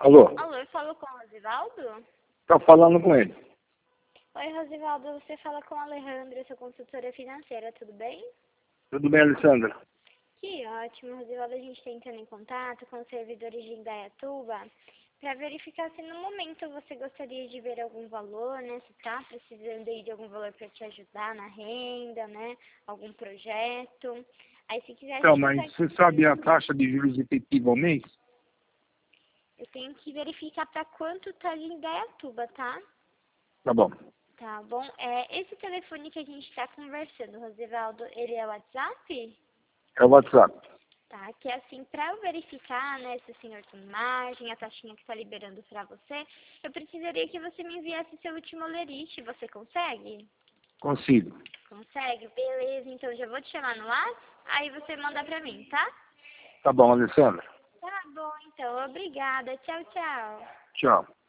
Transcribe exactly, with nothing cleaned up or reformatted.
Alô? Alô, eu falo com o Rosivaldo? Tá falando com ele. Oi, Rosivaldo, você fala com a Alejandra, sua consultora financeira, tudo bem? Tudo bem, Alessandra? Que ótimo, Rosivaldo, a gente está entrando em contato com os servidores de Indaiatuba para verificar se no momento você gostaria de ver algum valor, né? Se está precisando aí de algum valor para te ajudar na renda, né? Algum projeto. Aí se quiser a Então, gente mas consegue... você sabe a taxa de juros efetiva ao mês? Eu tenho que verificar para quanto tá de Indaiatuba, tá? Tá bom. Tá bom. É, esse telefone que a gente está conversando, Rosivaldo, ele é o WhatsApp? É o WhatsApp. Tá, que é assim, para eu verificar, né, se o senhor tem margem, a taxinha que está liberando para você, eu precisaria que você me enviasse seu último lerite. Você consegue? Consigo. Consegue? Beleza, então já vou te chamar no ar, aí você manda para mim, tá? Tá bom, Alessandra. Tá bom, então. Obrigada. Tchau, tchau. Tchau.